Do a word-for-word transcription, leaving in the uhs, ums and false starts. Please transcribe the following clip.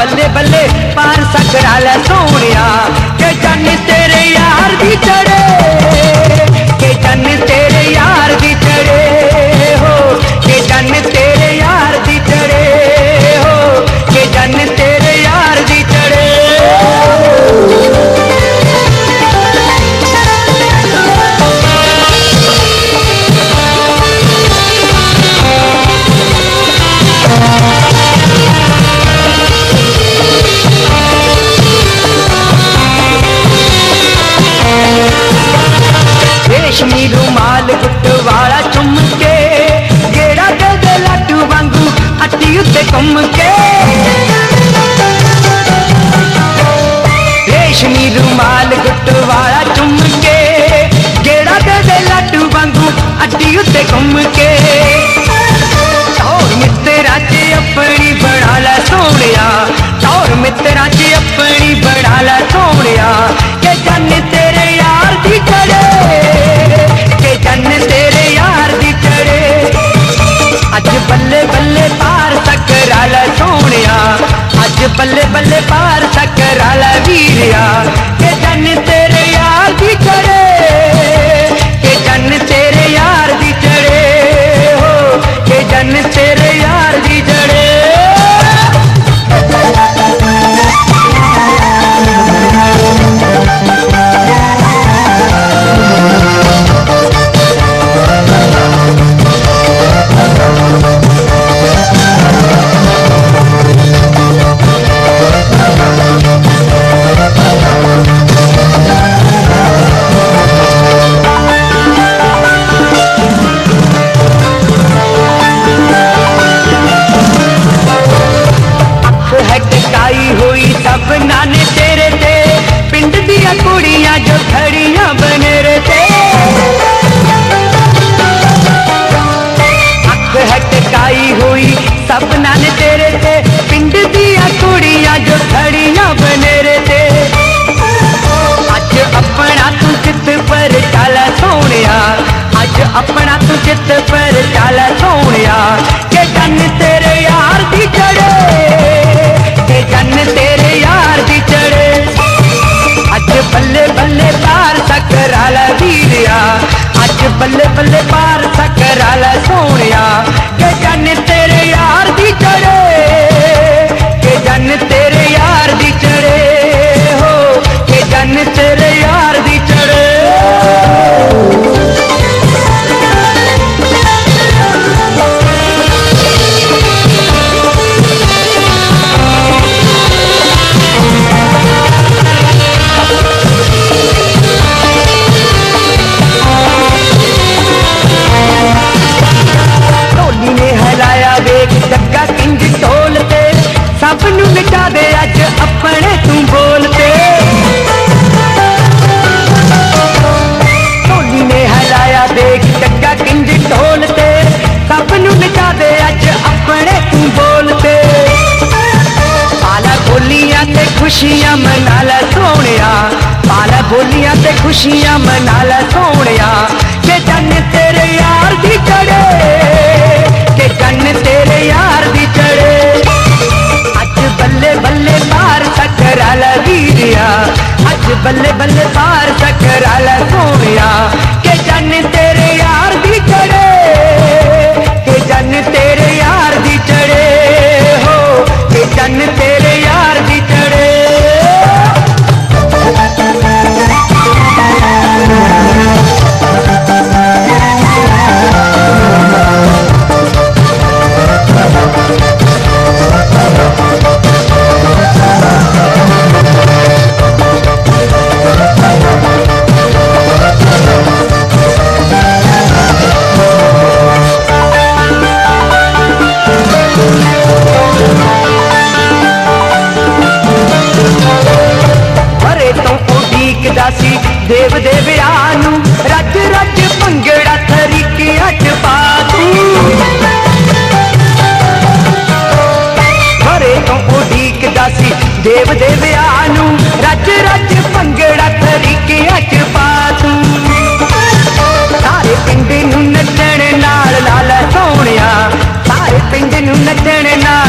बल्ले बल्ले पार सकराला सोनिया के जन तेरे यार दी चढ़े, के जन तेरे यार दी चढ़े हो, के जन तेरे यार दी चढ़े हो, के जन तेरे यार दी चढ़े। रेशमी रुमाल गुट वाला चुम के गेड़ा दे लड्डू वांगू अट्टी उत्ते घुम के। रेशमी रुमाल गुट वाला चुम के गेड़ा दे लड्डू वांगू अट्टी उत्ते घुम के। टौर मित्रा च अपनी बना ला सोनिया, टौर मित्रा च अपनी बना ला सोनिया के जन तेरे यार दी चढ़े, के जन तेरे यार दी चढ़े। अज बल्ले बल्ले पार सकराला सोनिया, अज बल्ले बल्ले पार सकराला वीरिया के जन तेरे यार दी चढ़े, के जन तेरे यार दी चढ़े हो, के जन तेरे यार दी चढ़े। हुई सब नाने तेरे ते पिंड दिया कुड़ियां जो खड़ियां बनेरे ते। अख हटकाई हुई सब नाने तेरे ते पिंड दिया कुड़ियां जो खड़ियां बनेरे ते। अज अपना तू चित पर चाला सोनिया, अज अपना तू चित पर चाला सोनिया के जन तेरे यार दी चढ़े, के जन तेरे यार दी चढ़े। अज बल्ले बल्ले पार सकराला वीरिया, अज बल्ले बल्ले पार सकराला सोनिया के जन तेरे यार दी चढ़े, के जन तेरे यार दी चढ़े हो, के जन तेरे यार दी चढ़े। जग्गा किंज ढोलते सब नू मिटा दे अज अपने तू बोलते। ढोली ने हिलाया देख जग्गा किंज ढोलते सब नू मिटा दे अज अपने तू बोलते। पाला बोलियां ते खुशियां मना ला सोनिया, पाला बोलियां ते खुशियां मना ला सोनिया के जन तेरे यार दी चढ़े, के जन तेरे यार दी चढ़े। अज बल्ले बल्ले पार सकराला वीरिया, अज बल्ले बल्ले पार सकराला सोनिया के जन तेरे यार दी चढ़े, के जन तेरे यार दी चढ़े हो, के जन तेरे यार दी चढ़े। दासी देव देवयानू रज रज भंगड़ा थरीकी हट पातू। घरे तो उड़ीक दासी देव देवयानू रज रज भंगड़ा थरीकी हट पातू। सारे पिंड नू नचण नाल लाला सोनिया, सारे पिंड नू नचण नाल